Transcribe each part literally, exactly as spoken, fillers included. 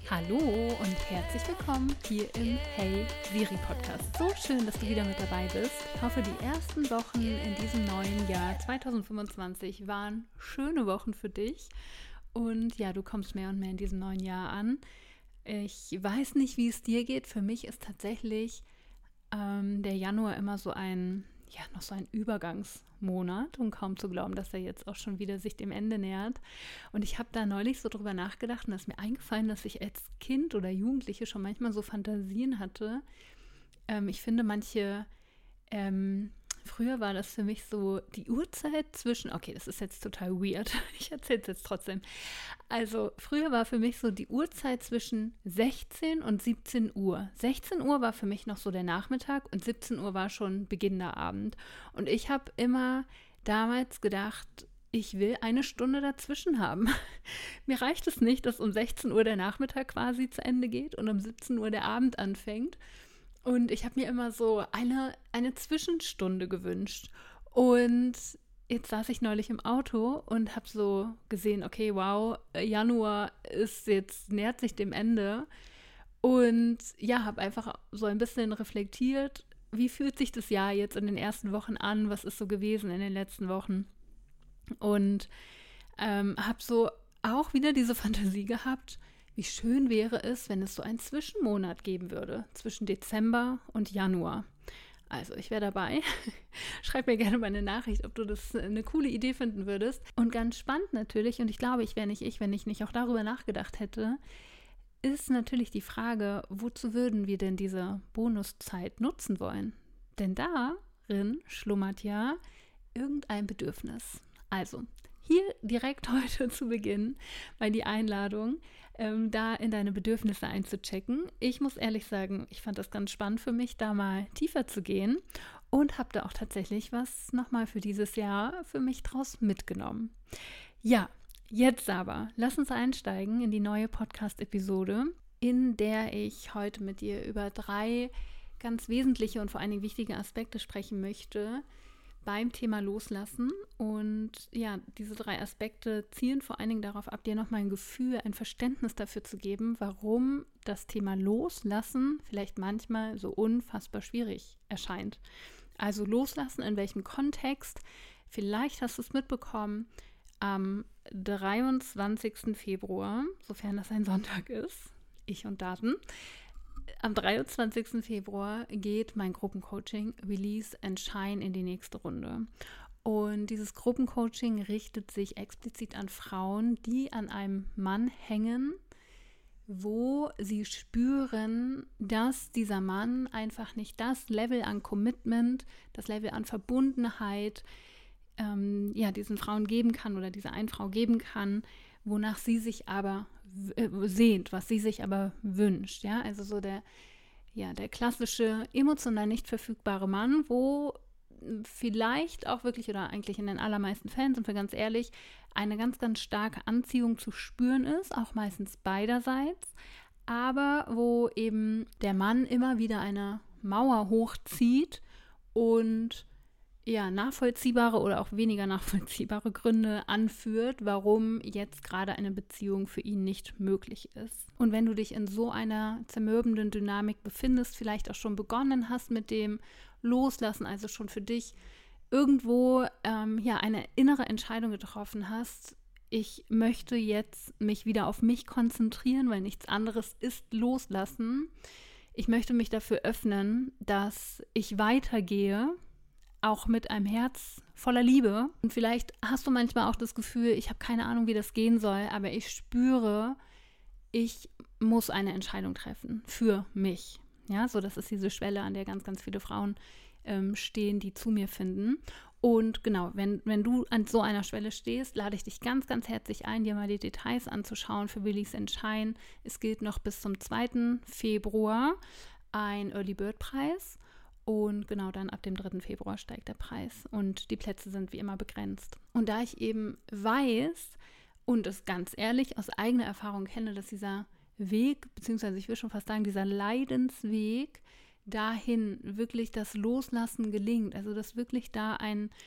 Hallo und herzlich willkommen hier im Hey Siri Podcast. So schön, dass du wieder mit dabei bist. Ich hoffe, die ersten Wochen in diesem neuen Jahr zwanzig fünfundzwanzig waren schöne Wochen für dich. Und ja, du kommst mehr und mehr in diesem neuen Jahr an. Ich weiß nicht, wie es dir geht. Für mich ist tatsächlich ähm, der Januar immer so ein, ja, noch so ein Übergangsmonat und kaum zu glauben, dass er jetzt auch schon wieder sich dem Ende nähert. Und ich habe da neulich so drüber nachgedacht und es ist mir eingefallen, dass ich als Kind oder Jugendliche schon manchmal so Fantasien hatte. Ähm, ich finde manche, ähm, früher war das für mich so die Uhrzeit zwischen, okay, das ist jetzt total weird, ich erzähle es jetzt trotzdem. Also früher war für mich so die Uhrzeit zwischen sechzehn und siebzehn Uhr. sechzehn Uhr war für mich noch so der Nachmittag und siebzehn Uhr war schon beginnender Abend. Und ich habe immer damals gedacht, ich will eine Stunde dazwischen haben. Mir reicht es nicht, dass um sechzehn Uhr der Nachmittag quasi zu Ende geht und um siebzehn Uhr der Abend anfängt. Und ich habe mir immer so eine, eine Zwischenstunde gewünscht. Und jetzt saß ich neulich im Auto und habe so gesehen, okay, wow, Januar ist jetzt, nähert sich dem Ende. Und ja, habe einfach so ein bisschen reflektiert, wie fühlt sich das Jahr jetzt in den ersten Wochen an? Was ist so gewesen in den letzten Wochen? Und ähm, habe so auch wieder diese Fantasie gehabt, wie schön wäre es, wenn es so einen Zwischenmonat geben würde, zwischen Dezember und Januar. Also ich wäre dabei. Schreib mir gerne mal eine Nachricht, ob du das eine coole Idee finden würdest. Und ganz spannend natürlich, und ich glaube, ich wäre nicht ich, wenn ich nicht auch darüber nachgedacht hätte, ist natürlich die Frage, wozu würden wir denn diese Bonuszeit nutzen wollen? Denn darin schlummert ja irgendein Bedürfnis. Also hier direkt heute zu Beginn mal die Einladung, ähm, da in deine Bedürfnisse einzuchecken. Ich muss ehrlich sagen, ich fand das ganz spannend für mich, da mal tiefer zu gehen und habe da auch tatsächlich was nochmal für dieses Jahr für mich draus mitgenommen. Ja, jetzt aber, lass uns einsteigen in die neue Podcast-Episode, in der ich heute mit dir über drei ganz wesentliche und vor allen Dingen wichtige Aspekte sprechen möchte, beim Thema Loslassen. Und ja, diese drei Aspekte zielen vor allen Dingen darauf ab, dir nochmal ein Gefühl, ein Verständnis dafür zu geben, warum das Thema Loslassen vielleicht manchmal so unfassbar schwierig erscheint. Also Loslassen in welchem Kontext? Vielleicht hast du es mitbekommen, am dreiundzwanzigsten Februar, sofern das ein Sonntag ist, ich und Daten, am dreiundzwanzigsten Februar geht mein Gruppencoaching Release and Shine in die nächste Runde. Und dieses Gruppencoaching richtet sich explizit an Frauen, die an einem Mann hängen, wo sie spüren, dass dieser Mann einfach nicht das Level an Commitment, das Level an Verbundenheit, ähm, ja, diesen Frauen geben kann oder dieser einen Frau geben kann, wonach sie sich aber sehnt, was sie sich aber wünscht, ja, also so der, ja, der klassische emotional nicht verfügbare Mann, wo vielleicht auch wirklich oder eigentlich in den allermeisten Fällen, sind wir ganz ehrlich, eine ganz, ganz starke Anziehung zu spüren ist, auch meistens beiderseits, aber wo eben der Mann immer wieder eine Mauer hochzieht und ja, nachvollziehbare oder auch weniger nachvollziehbare Gründe anführt, warum jetzt gerade eine Beziehung für ihn nicht möglich ist. Und wenn du dich in so einer zermürbenden Dynamik befindest, vielleicht auch schon begonnen hast mit dem Loslassen, also schon für dich irgendwo ähm, ja, eine innere Entscheidung getroffen hast, ich möchte jetzt mich wieder auf mich konzentrieren, weil nichts anderes ist Loslassen. Ich möchte mich dafür öffnen, dass ich weitergehe, auch mit einem Herz voller Liebe. Und vielleicht hast du manchmal auch das Gefühl, ich habe keine Ahnung, wie das gehen soll, aber ich spüre, ich muss eine Entscheidung treffen für mich. Ja, so das ist diese Schwelle, an der ganz, ganz viele Frauen ähm, stehen, die zu mir finden. Und genau, wenn, wenn du an so einer Schwelle stehst, lade ich dich ganz, ganz herzlich ein, dir mal die Details anzuschauen für Release and Shine. Es gilt noch bis zum zweiten Februar ein Early Bird Preis. Und genau dann ab dem dritten Februar steigt der Preis und die Plätze sind wie immer begrenzt. Und da ich eben weiß und es ganz ehrlich aus eigener Erfahrung kenne, dass dieser Weg, beziehungsweise ich will schon fast sagen, dieser Leidensweg dahin wirklich das Loslassen gelingt, also dass wirklich da ein,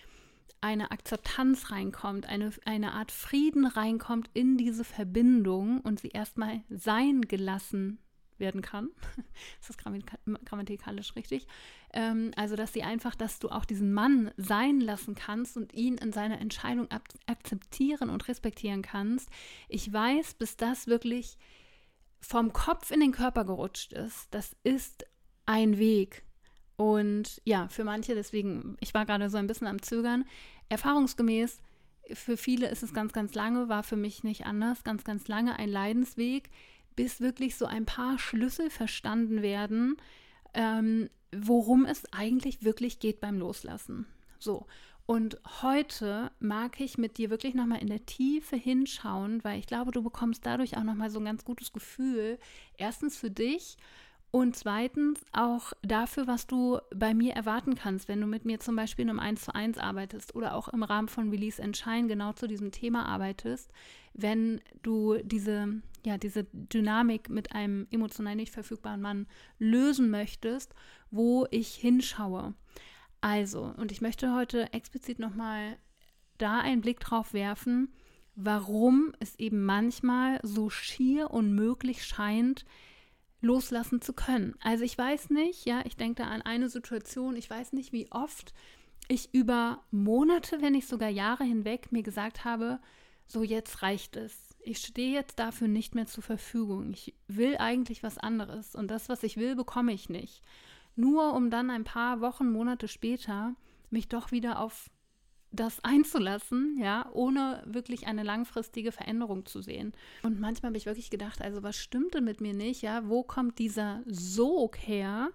eine Akzeptanz reinkommt, eine, eine Art Frieden reinkommt in diese Verbindung und sie erstmal sein gelassen werden kann. Ist das grammatikalisch richtig? Ähm, also, dass sie einfach, dass du auch diesen Mann sein lassen kannst und ihn in seiner Entscheidung ab- akzeptieren und respektieren kannst. Ich weiß, bis das wirklich vom Kopf in den Körper gerutscht ist, das ist ein Weg. Und ja, für manche, deswegen, ich war gerade so ein bisschen am Zögern, erfahrungsgemäß, für viele ist es ganz, ganz lange, war für mich nicht anders, ganz, ganz lange ein Leidensweg, bis wirklich so ein paar Schlüssel verstanden werden, ähm, worum es eigentlich wirklich geht beim Loslassen. So, und heute mag ich mit dir wirklich nochmal in der Tiefe hinschauen, weil ich glaube, du bekommst dadurch auch nochmal so ein ganz gutes Gefühl, erstens für dich, und zweitens auch dafür, was du bei mir erwarten kannst, wenn du mit mir zum Beispiel in einem eins zu eins arbeitest oder auch im Rahmen von Release and Shine genau zu diesem Thema arbeitest, wenn du diese, ja, diese Dynamik mit einem emotional nicht verfügbaren Mann lösen möchtest, wo ich hinschaue. Also, und ich möchte heute explizit nochmal da einen Blick drauf werfen, warum es eben manchmal so schier unmöglich scheint, loslassen zu können. Also ich weiß nicht, ja, ich denke da an eine Situation, ich weiß nicht, wie oft ich über Monate, wenn nicht sogar Jahre hinweg mir gesagt habe, so jetzt reicht es. Ich stehe jetzt dafür nicht mehr zur Verfügung. Ich will eigentlich was anderes und das, was ich will, bekomme ich nicht. Nur um dann ein paar Wochen, Monate später mich doch wieder auf das einzulassen, ja, ohne wirklich eine langfristige Veränderung zu sehen. Und manchmal habe ich wirklich gedacht, also was stimmt denn mit mir nicht, ja, wo kommt dieser Sog her?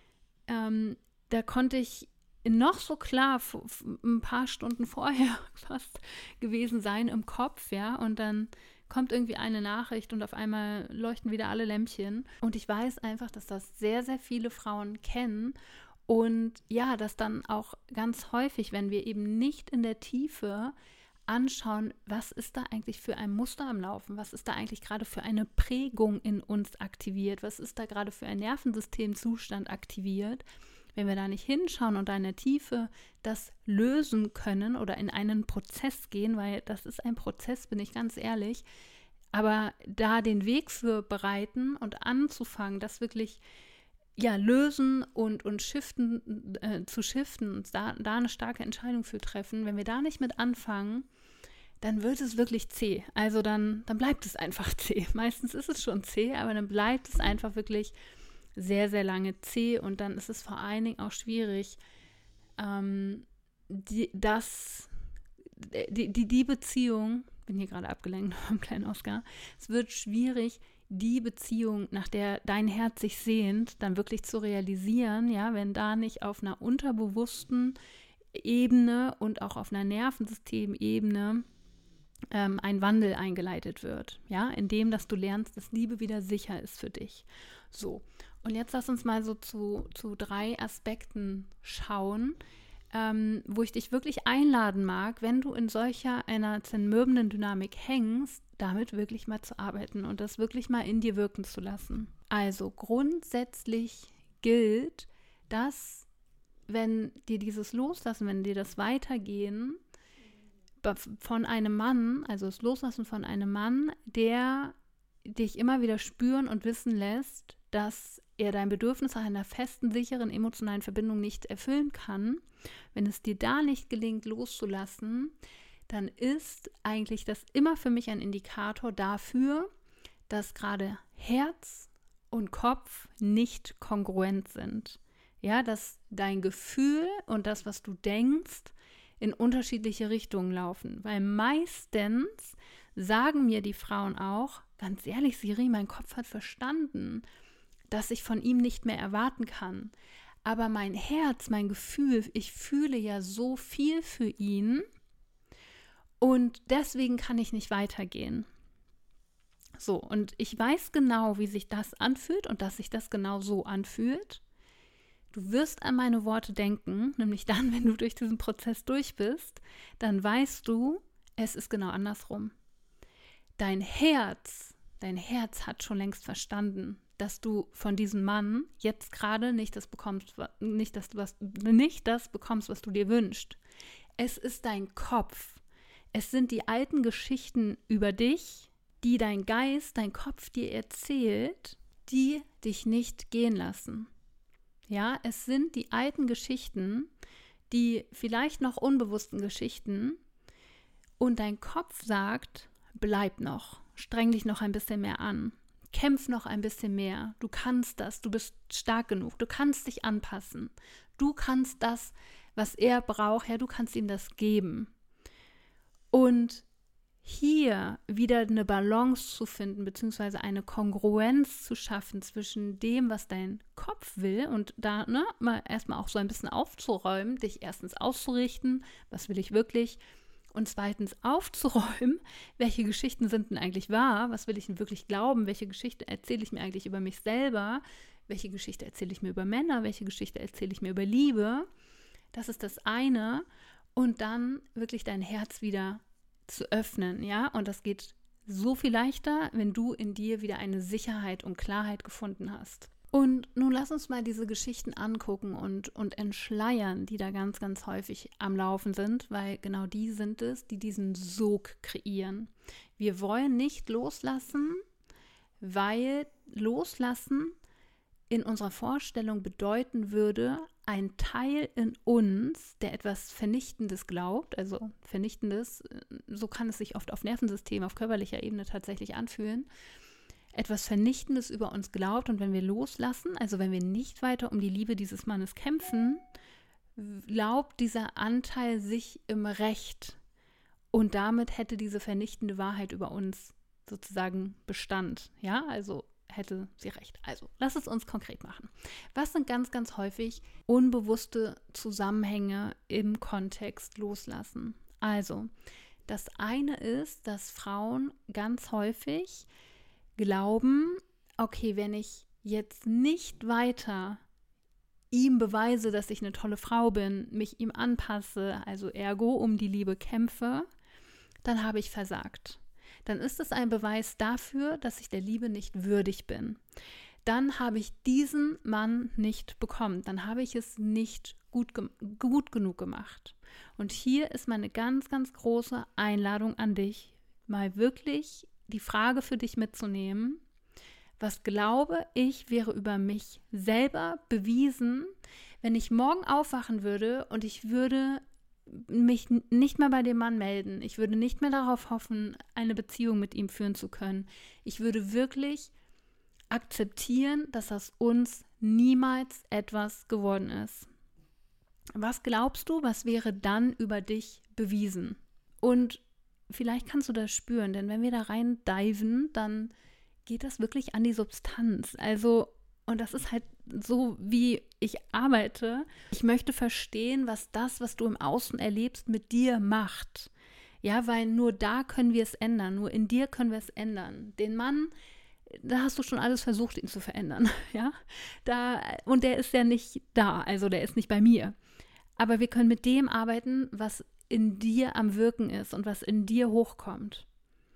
Ähm, da konnte ich noch so klar f- f- ein paar Stunden vorher fast gewesen sein im Kopf, ja, und dann kommt irgendwie eine Nachricht und auf einmal leuchten wieder alle Lämpchen. Und ich weiß einfach, dass das sehr, sehr viele Frauen kennen. Und ja, dass dann auch ganz häufig, wenn wir eben nicht in der Tiefe anschauen, was ist da eigentlich für ein Muster am Laufen, was ist da eigentlich gerade für eine Prägung in uns aktiviert, was ist da gerade für ein Nervensystemzustand aktiviert, wenn wir da nicht hinschauen und da in der Tiefe das lösen können oder in einen Prozess gehen, weil das ist ein Prozess, bin ich ganz ehrlich, aber da den Weg für bereiten und anzufangen, das wirklich ja, lösen und, und shiften, äh, zu shiften und da, da eine starke Entscheidung für treffen, wenn wir da nicht mit anfangen, dann wird es wirklich zäh. Also dann, dann bleibt es einfach zäh. Meistens ist es schon zäh, aber dann bleibt es einfach wirklich sehr, sehr lange zäh und dann ist es vor allen Dingen auch schwierig, ähm, die, das, die, die, die Beziehung, bin hier gerade abgelenkt vom kleinen Oscar, es wird schwierig, die Beziehung, nach der dein Herz sich sehnt, dann wirklich zu realisieren, ja, wenn da nicht auf einer unterbewussten Ebene und auch auf einer Nervensystemebene ähm, ein Wandel eingeleitet wird, ja, indem, dass du lernst, dass Liebe wieder sicher ist für dich. So, und jetzt lass uns mal so zu, zu drei Aspekten schauen, ähm, wo ich dich wirklich einladen mag, wenn du in solcher einer zermürbenden Dynamik hängst, damit wirklich mal zu arbeiten und das wirklich mal in dir wirken zu lassen. Also grundsätzlich gilt, dass wenn dir dieses Loslassen, wenn dir das Weitergehen von einem Mann, also das Loslassen von einem Mann, der dich immer wieder spüren und wissen lässt, dass er dein Bedürfnis nach einer festen, sicheren, emotionalen Verbindung nicht erfüllen kann, wenn es dir da nicht gelingt, loszulassen, dann ist eigentlich das immer für mich ein Indikator dafür, dass gerade Herz und Kopf nicht kongruent sind. Ja, dass dein Gefühl und das, was du denkst, in unterschiedliche Richtungen laufen. Weil meistens sagen mir die Frauen auch, ganz ehrlich, Siri, mein Kopf hat verstanden, dass ich von ihm nicht mehr erwarten kann. Aber mein Herz, mein Gefühl, ich fühle ja so viel für ihn und deswegen kann ich nicht weitergehen. So, und ich weiß genau, wie sich das anfühlt und dass sich das genau so anfühlt. Du wirst an meine Worte denken, nämlich dann, wenn du durch diesen Prozess durch bist, dann weißt du, es ist genau andersrum. Dein Herz, dein Herz hat schon längst verstanden, dass du von diesem Mann jetzt gerade nicht das bekommst, nicht das, was, nicht das bekommst, was du dir wünschst. Es ist dein Kopf. Es sind die alten Geschichten über dich, die dein Geist, dein Kopf dir erzählt, die dich nicht gehen lassen. Ja, es sind die alten Geschichten, die vielleicht noch unbewussten Geschichten, und dein Kopf sagt, bleib noch, streng dich noch ein bisschen mehr an, kämpf noch ein bisschen mehr, du kannst das, du bist stark genug, du kannst dich anpassen, du kannst das, was er braucht, ja, du kannst ihm das geben. Und hier wieder eine Balance zu finden, beziehungsweise eine Kongruenz zu schaffen zwischen dem, was dein Kopf will, und da ne, mal erstmal auch so ein bisschen aufzuräumen, dich erstens auszurichten, was will ich wirklich, und zweitens aufzuräumen, welche Geschichten sind denn eigentlich wahr, was will ich denn wirklich glauben, welche Geschichte erzähle ich mir eigentlich über mich selber, welche Geschichte erzähle ich mir über Männer, welche Geschichte erzähle ich mir über Liebe, das ist das eine, und dann wirklich dein Herz wieder zu öffnen, ja, und das geht so viel leichter, wenn du in dir wieder eine Sicherheit und Klarheit gefunden hast. Und nun lass uns mal diese Geschichten angucken und, und entschleiern, die da ganz, ganz häufig am Laufen sind, weil genau die sind es, die diesen Sog kreieren. Wir wollen nicht loslassen, weil loslassen in unserer Vorstellung bedeuten würde, ein Teil in uns, der etwas Vernichtendes glaubt, also Vernichtendes, so kann es sich oft auf Nervensystem, auf körperlicher Ebene tatsächlich anfühlen, etwas Vernichtendes über uns glaubt, und wenn wir loslassen, also wenn wir nicht weiter um die Liebe dieses Mannes kämpfen, glaubt dieser Anteil sich im Recht, und damit hätte diese vernichtende Wahrheit über uns sozusagen Bestand, ja, also hätte sie recht. Also, lass es uns konkret machen. Was sind ganz, ganz häufig unbewusste Zusammenhänge im Kontext loslassen? Also, das eine ist, dass Frauen ganz häufig glauben, okay, wenn ich jetzt nicht weiter ihm beweise, dass ich eine tolle Frau bin, mich ihm anpasse, also ergo um die Liebe kämpfe, dann habe ich versagt. Dann ist es ein Beweis dafür, dass ich der Liebe nicht würdig bin. Dann habe ich diesen Mann nicht bekommen. Dann habe ich es nicht gut, gut genug gemacht. Und hier ist meine ganz, ganz große Einladung an dich, mal wirklich die Frage für dich mitzunehmen: Was glaube ich, wäre über mich selber bewiesen, wenn ich morgen aufwachen würde und ich würde mich nicht mehr bei dem Mann melden. Ich würde nicht mehr darauf hoffen, eine Beziehung mit ihm führen zu können. Ich würde wirklich akzeptieren, dass aus uns niemals etwas geworden ist. Was glaubst du, was wäre dann über dich bewiesen? Und vielleicht kannst du das spüren, denn wenn wir da rein diven, dann geht das wirklich an die Substanz. Also, und das ist halt so, wie ich arbeite. Ich möchte verstehen, was das, was du im Außen erlebst, mit dir macht. Ja, weil nur da können wir es ändern. Nur in dir können wir es ändern. Den Mann, da hast du schon alles versucht, ihn zu verändern. Ja, da, und der ist ja nicht da. Also der ist nicht bei mir. Aber wir können mit dem arbeiten, was in dir am Wirken ist und was in dir hochkommt.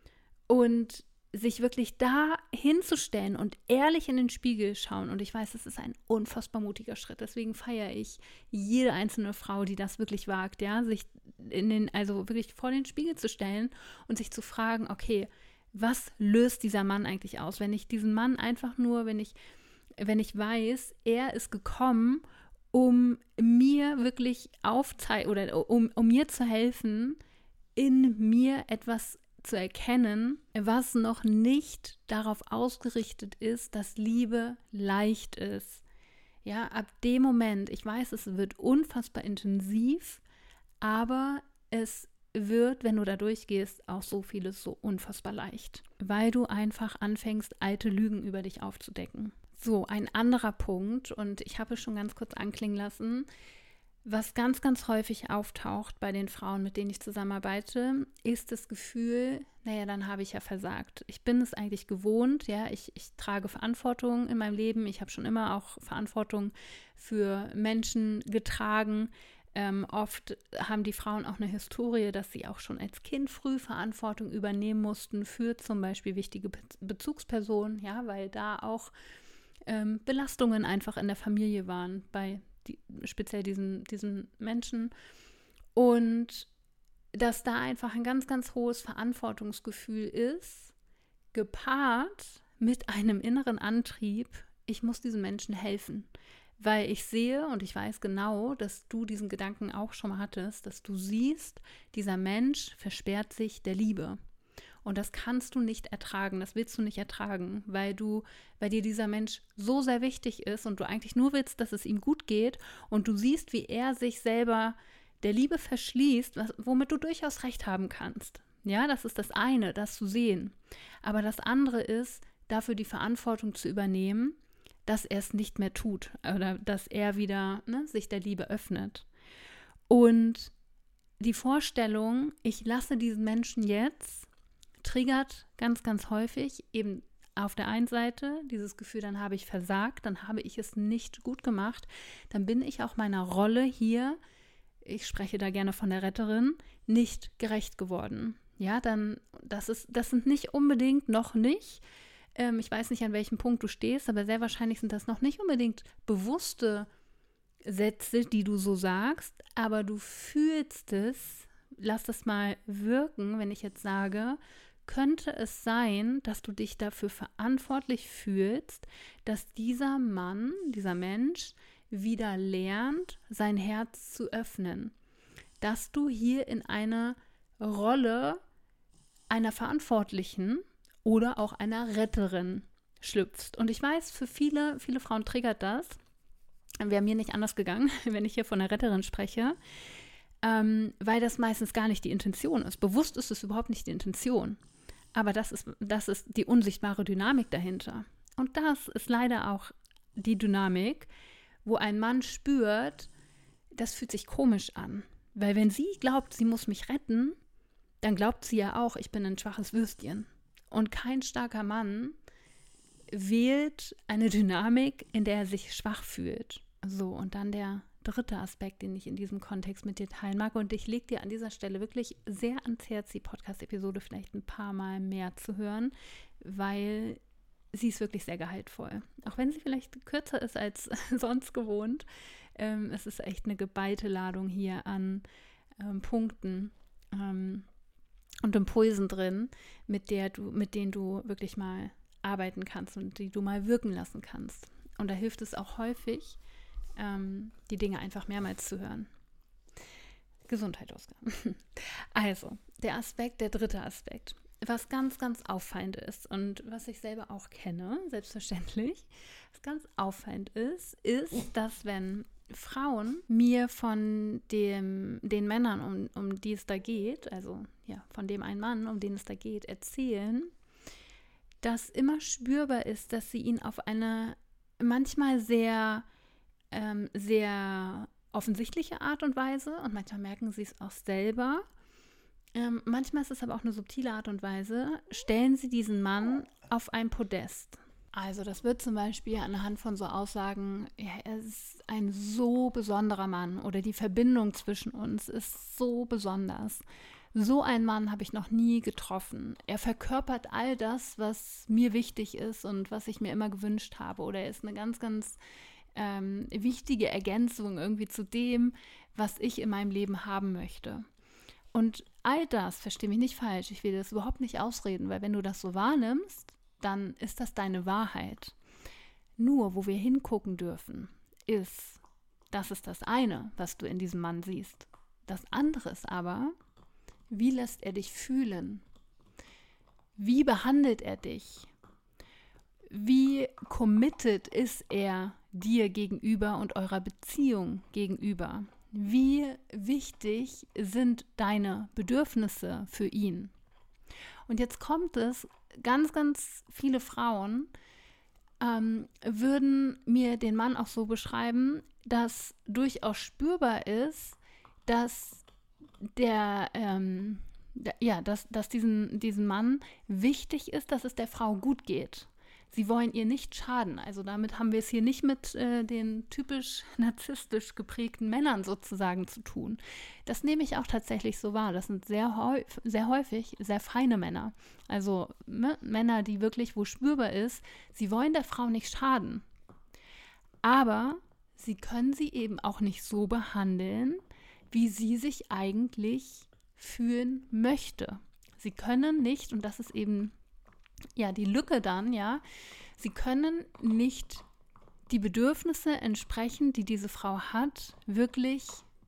Und sich wirklich da hinzustellen und ehrlich in den Spiegel schauen. Und ich weiß, es ist ein unfassbar mutiger Schritt. Deswegen feiere ich jede einzelne Frau, die das wirklich wagt, ja, sich in den, also wirklich vor den Spiegel zu stellen und sich zu fragen, okay, was löst dieser Mann eigentlich aus? Wenn ich diesen Mann einfach nur, wenn ich, wenn ich weiß, er ist gekommen, um mir wirklich aufzeigen oder um, um mir zu helfen, in mir etwas zu erkennen, was noch nicht darauf ausgerichtet ist, dass Liebe leicht ist. Ja, ab dem Moment, ich weiß, es wird unfassbar intensiv, aber es wird, wenn du da durchgehst, auch so vieles so unfassbar leicht, weil du einfach anfängst, alte Lügen über dich aufzudecken. So, ein anderer Punkt, und ich habe es schon ganz kurz anklingen lassen, was ganz, ganz häufig auftaucht bei den Frauen, mit denen ich zusammenarbeite, ist das Gefühl, naja, dann habe ich ja versagt. Ich bin es eigentlich gewohnt, ja, ich, ich trage Verantwortung in meinem Leben. Ich habe schon immer auch Verantwortung für Menschen getragen. Ähm, oft haben die Frauen auch eine Historie, dass sie auch schon als Kind früh Verantwortung übernehmen mussten für zum Beispiel wichtige Be- Bezugspersonen, ja, weil da auch ähm, Belastungen einfach in der Familie waren bei die, speziell diesen, diesen Menschen. Und dass da einfach ein ganz, ganz hohes Verantwortungsgefühl ist, gepaart mit einem inneren Antrieb, ich muss diesen Menschen helfen. Weil ich sehe und ich weiß genau, dass du diesen Gedanken auch schon mal hattest, dass du siehst, dieser Mensch versperrt sich der Liebe. Und das kannst du nicht ertragen, das willst du nicht ertragen, weil du, weil dir dieser Mensch so sehr wichtig ist und du eigentlich nur willst, dass es ihm gut geht und du siehst, wie er sich selber der Liebe verschließt, was, womit du durchaus recht haben kannst. Ja, das ist das eine, das zu sehen. Aber das andere ist, dafür die Verantwortung zu übernehmen, dass er es nicht mehr tut oder dass er wieder ne, sich der Liebe öffnet. Und die Vorstellung, ich lasse diesen Menschen jetzt, triggert ganz, ganz häufig eben auf der einen Seite dieses Gefühl, dann habe ich versagt, dann habe ich es nicht gut gemacht, dann bin ich auch meiner Rolle hier, ich spreche da gerne von der Retterin, nicht gerecht geworden. Ja, dann, das ist, das sind nicht unbedingt, noch nicht, ähm, ich weiß nicht, an welchem Punkt du stehst, aber sehr wahrscheinlich sind das noch nicht unbedingt bewusste Sätze, die du so sagst, aber du fühlst es, lass das mal wirken, wenn ich jetzt sage, könnte es sein, dass du dich dafür verantwortlich fühlst, dass dieser Mann, dieser Mensch wieder lernt, sein Herz zu öffnen. Dass du hier in eine Rolle einer Verantwortlichen oder auch einer Retterin schlüpfst. Und ich weiß, für viele, viele Frauen triggert das. Wäre mir nicht anders gegangen, wenn ich hier von einer Retterin spreche, ähm, weil das meistens gar nicht die Intention ist. Bewusst ist es überhaupt nicht die Intention. Aber das ist, das ist die unsichtbare Dynamik dahinter. Und das ist leider auch die Dynamik, wo ein Mann spürt, das fühlt sich komisch an. Weil wenn sie glaubt, sie muss mich retten, dann glaubt sie ja auch, ich bin ein schwaches Würstchen. Und kein starker Mann wählt eine Dynamik, in der er sich schwach fühlt. So, und dann der dritte Aspekt, den ich in diesem Kontext mit dir teilen mag. Und ich lege dir an dieser Stelle wirklich sehr ans Herz, die Podcast-Episode vielleicht ein paar Mal mehr zu hören, weil sie ist wirklich sehr gehaltvoll. Auch wenn sie vielleicht kürzer ist als sonst gewohnt. Ähm, es ist echt eine geballte Ladung hier an ähm, Punkten ähm, und Impulsen drin, mit der du, mit denen du wirklich mal arbeiten kannst und die du mal wirken lassen kannst. Und da hilft es auch häufig, ähm, die Dinge einfach mehrmals zu hören. Gesundheit, Oskar. Also, der Aspekt, der dritte Aspekt, was ganz, ganz auffallend ist und was ich selber auch kenne, selbstverständlich, was ganz auffallend ist, ist, dass wenn Frauen mir von dem, den Männern, um, um die es da geht, also ja, von dem einen Mann, um den es da geht, erzählen, dass immer spürbar ist, dass sie ihn auf eine manchmal sehr, ähm, sehr offensichtliche Art und Weise, und manchmal merken sie es auch selber, ähm, manchmal ist es aber auch eine subtile Art und Weise, stellen sie diesen Mann auf ein Podest. Also das wird zum Beispiel anhand von so Aussagen, ja, er ist ein so besonderer Mann oder die Verbindung zwischen uns ist so besonders. So einen Mann habe ich noch nie getroffen. Er verkörpert all das, was mir wichtig ist und was ich mir immer gewünscht habe. Oder er ist eine ganz, ganz ähm, wichtige Ergänzung irgendwie zu dem, was ich in meinem Leben haben möchte. Und all das, verstehe mich nicht falsch, ich will das überhaupt nicht ausreden, weil wenn du das so wahrnimmst, dann ist das deine Wahrheit. Nur, wo wir hingucken dürfen, ist, das ist das eine, was du in diesem Mann siehst. Das andere ist aber, wie lässt er dich fühlen? Wie behandelt er dich? Wie committed ist er dir gegenüber und eurer Beziehung gegenüber? Wie wichtig sind deine Bedürfnisse für ihn? Und jetzt kommt es, ganz, ganz viele Frauen ähm, würden mir den Mann auch so beschreiben, dass durchaus spürbar ist, dass der, ähm, der ja, dass, dass diesen, diesen Mann wichtig ist, dass es der Frau gut geht. Sie wollen ihr nicht schaden. Also damit haben wir es hier nicht mit äh, den typisch narzisstisch geprägten Männern sozusagen zu tun. Das nehme ich auch tatsächlich so wahr. Das sind sehr, häufig, sehr häufig sehr feine Männer. Also ne, Männer, die wirklich, wo spürbar ist, sie wollen der Frau nicht schaden. Aber sie können sie eben auch nicht so behandeln, wie sie sich eigentlich fühlen möchte. Sie können nicht, und das ist eben ja die Lücke dann, ja, sie können nicht die Bedürfnisse entsprechen, die diese Frau hat, wirklich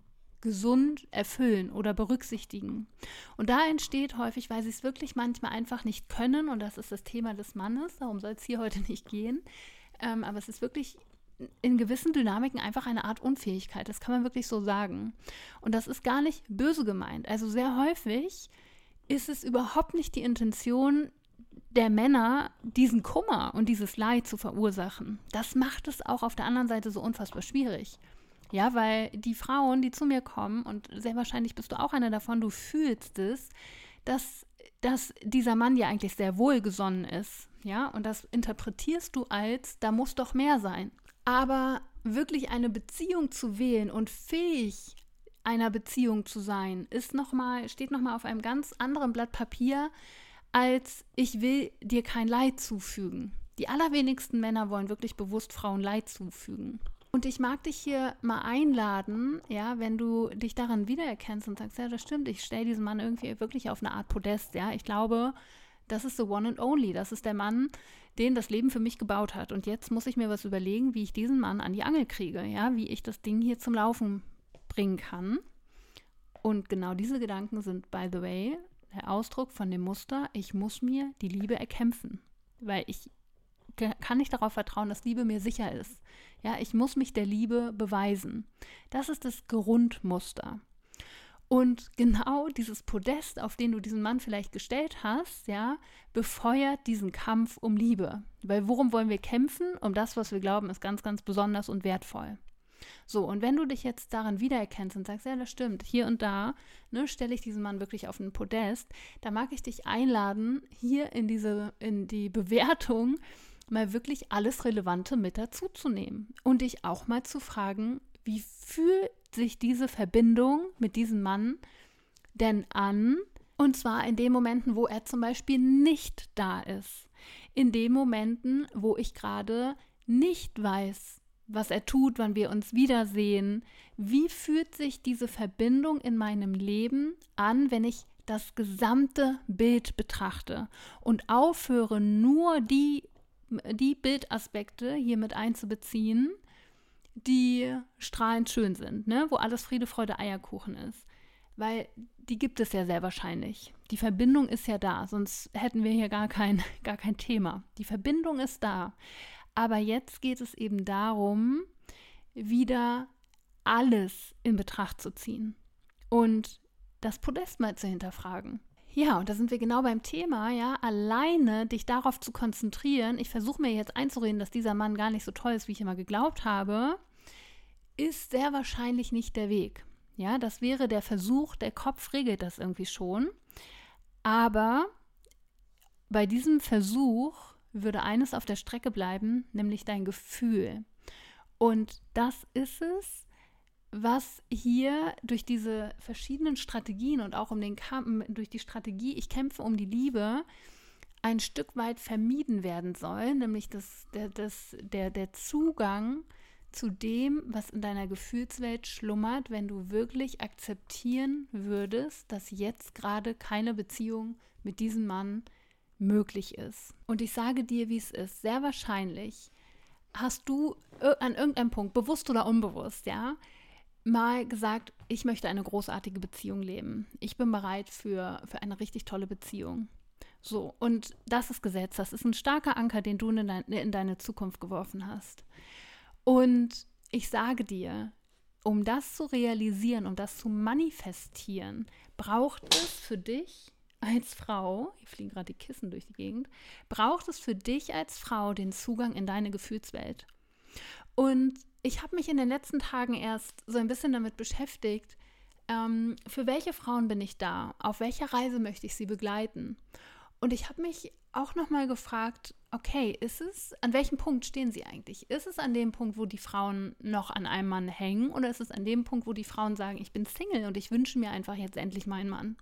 gesund erfüllen oder berücksichtigen. Und da entsteht häufig, weil sie es wirklich manchmal einfach nicht können, und das ist das Thema des Mannes, darum soll es hier heute nicht gehen, ähm, aber es ist wirklich in gewissen Dynamiken einfach eine Art Unfähigkeit, das kann man wirklich so sagen. Und das ist gar nicht böse gemeint. Also sehr häufig ist es überhaupt nicht die Intention der Männer, diesen Kummer und dieses Leid zu verursachen. Das macht es auch auf der anderen Seite so unfassbar schwierig. Ja, weil die Frauen, die zu mir kommen, und sehr wahrscheinlich bist du auch eine davon, du fühlst es, dass, dass dieser Mann dir eigentlich sehr wohlgesonnen ist. Ja, und das interpretierst du als, da muss doch mehr sein. Aber wirklich eine Beziehung zu wählen und fähig einer Beziehung zu sein, ist noch mal, steht nochmal auf einem ganz anderen Blatt Papier, als ich will dir kein Leid zufügen. Die allerwenigsten Männer wollen wirklich bewusst Frauen Leid zufügen. Und ich mag dich hier mal einladen, ja, wenn du dich daran wiedererkennst und sagst, ja, das stimmt, ich stelle diesen Mann irgendwie wirklich auf eine Art Podest, ja. Ich glaube, das ist the one and only, das ist der Mann, den das Leben für mich gebaut hat. Und jetzt muss ich mir was überlegen, wie ich diesen Mann an die Angel kriege, ja, wie ich das Ding hier zum Laufen bringen kann. Und genau diese Gedanken sind, by the way, der Ausdruck von dem Muster, ich muss mir die Liebe erkämpfen, weil ich kann nicht darauf vertrauen, dass Liebe mir sicher ist. Ja, ich muss mich der Liebe beweisen. Das ist das Grundmuster. Und genau dieses Podest, auf den du diesen Mann vielleicht gestellt hast, ja, befeuert diesen Kampf um Liebe. Weil worum wollen wir kämpfen? Um das, was wir glauben, ist ganz, ganz besonders und wertvoll. So, und wenn du dich jetzt daran wiedererkennst und sagst, ja, das stimmt, hier und da, ne, stelle ich diesen Mann wirklich auf einen Podest, da mag ich dich einladen, hier in diese, in die Bewertung mal wirklich alles Relevante mit dazu zu nehmen und dich auch mal zu fragen, wie fühlt sich diese Verbindung mit diesem Mann denn an? Und zwar in den Momenten, wo er zum Beispiel nicht da ist. In den Momenten, wo ich gerade nicht weiß, was er tut, wann wir uns wiedersehen. Wie fühlt sich diese Verbindung in meinem Leben an, wenn ich das gesamte Bild betrachte und aufhöre, nur die die Bildaspekte hier mit einzubeziehen, die strahlend schön sind, ne? Wo alles Friede, Freude, Eierkuchen ist. Weil die gibt es ja sehr wahrscheinlich. Die Verbindung ist ja da, sonst hätten wir hier gar kein, gar kein Thema. Die Verbindung ist da. Aber jetzt geht es eben darum, wieder alles in Betracht zu ziehen und das Podest mal zu hinterfragen. Ja, und da sind wir genau beim Thema, ja, alleine dich darauf zu konzentrieren, ich versuche mir jetzt einzureden, dass dieser Mann gar nicht so toll ist, wie ich immer geglaubt habe, ist sehr wahrscheinlich nicht der Weg. Ja, das wäre der Versuch, der Kopf regelt das irgendwie schon, aber bei diesem Versuch würde eines auf der Strecke bleiben, nämlich dein Gefühl. Und das ist es, was hier durch diese verschiedenen Strategien und auch um den Kampf, durch die Strategie, ich kämpfe um die Liebe, ein Stück weit vermieden werden soll, nämlich das, der, das, der, der Zugang zu dem, was in deiner Gefühlswelt schlummert, wenn du wirklich akzeptieren würdest, dass jetzt gerade keine Beziehung mit diesem Mann möglich ist. Und ich sage dir, wie es ist, sehr wahrscheinlich hast du an irgendeinem Punkt, bewusst oder unbewusst, ja, mal gesagt, ich möchte eine großartige Beziehung leben. Ich bin bereit für, für eine richtig tolle Beziehung. So, und das ist Gesetz. Das ist ein starker Anker, den du in, dein, in deine Zukunft geworfen hast. Und ich sage dir, um das zu realisieren, um das zu manifestieren, braucht es für dich als Frau, hier fliegen gerade die Kissen durch die Gegend, braucht es für dich als Frau den Zugang in deine Gefühlswelt. Und ich habe mich in den letzten Tagen erst so ein bisschen damit beschäftigt, ähm, für welche Frauen bin ich da? Auf welcher Reise möchte ich sie begleiten? Und ich habe mich auch nochmal gefragt, okay, ist es, an welchem Punkt stehen sie eigentlich? Ist es an dem Punkt, wo die Frauen noch an einem Mann hängen, oder ist es an dem Punkt, wo die Frauen sagen, ich bin Single und ich wünsche mir einfach jetzt endlich meinen Mann?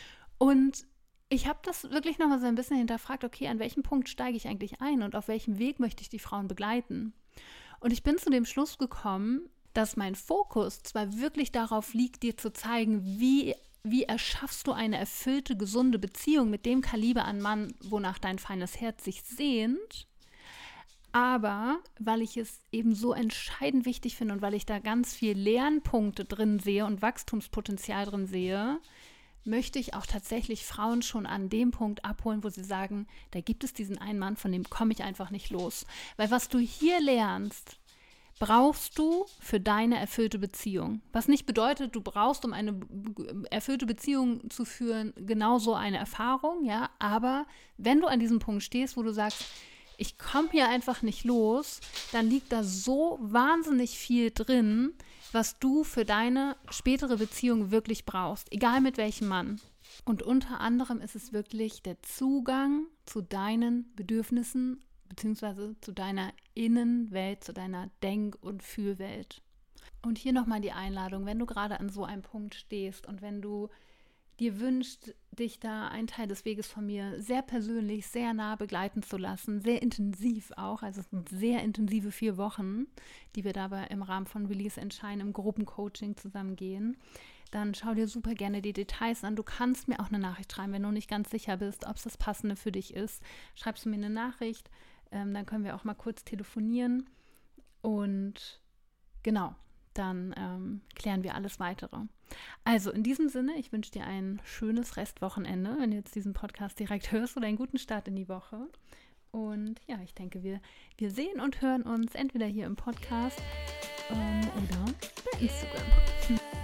Und ich habe das wirklich nochmal so ein bisschen hinterfragt, okay, an welchem Punkt steige ich eigentlich ein und auf welchem Weg möchte ich die Frauen begleiten? Und ich bin zu dem Schluss gekommen, dass mein Fokus zwar wirklich darauf liegt, dir zu zeigen, wie, wie erschaffst du eine erfüllte, gesunde Beziehung mit dem Kaliber an Mann, wonach dein feines Herz sich sehnt, aber weil ich es eben so entscheidend wichtig finde und weil ich da ganz viel Lernpunkte drin sehe und Wachstumspotenzial drin sehe, möchte ich auch tatsächlich Frauen schon an dem Punkt abholen, wo sie sagen, da gibt es diesen einen Mann, von dem komme ich einfach nicht los. Weil was du hier lernst, brauchst du für deine erfüllte Beziehung. Was nicht bedeutet, du brauchst, um eine erfüllte Beziehung zu führen, genauso eine Erfahrung, ja. Aber wenn du an diesem Punkt stehst, wo du sagst, ich komme hier einfach nicht los, dann liegt da so wahnsinnig viel drin, was du für deine spätere Beziehung wirklich brauchst, egal mit welchem Mann. Und unter anderem ist es wirklich der Zugang zu deinen Bedürfnissen beziehungsweise zu deiner Innenwelt, zu deiner Denk- und Fühlwelt. Und hier nochmal die Einladung, wenn du gerade an so einem Punkt stehst und wenn du dir wünschst, dich da einen Teil des Weges von mir sehr persönlich, sehr nah begleiten zu lassen, sehr intensiv auch, also es sind sehr intensive vier Wochen, die wir dabei im Rahmen von Release and Shine im Gruppencoaching zusammen gehen, dann schau dir super gerne die Details an. Du kannst mir auch eine Nachricht schreiben, wenn du nicht ganz sicher bist, ob es das Passende für dich ist. Schreibst du mir eine Nachricht, ähm, dann können wir auch mal kurz telefonieren und genau, dann ähm, klären wir alles Weitere. Also in diesem Sinne, ich wünsche dir ein schönes Restwochenende, wenn du jetzt diesen Podcast direkt hörst, oder einen guten Start in die Woche. Und ja, ich denke, wir, wir sehen und hören uns entweder hier im Podcast ähm, oder bei Instagram.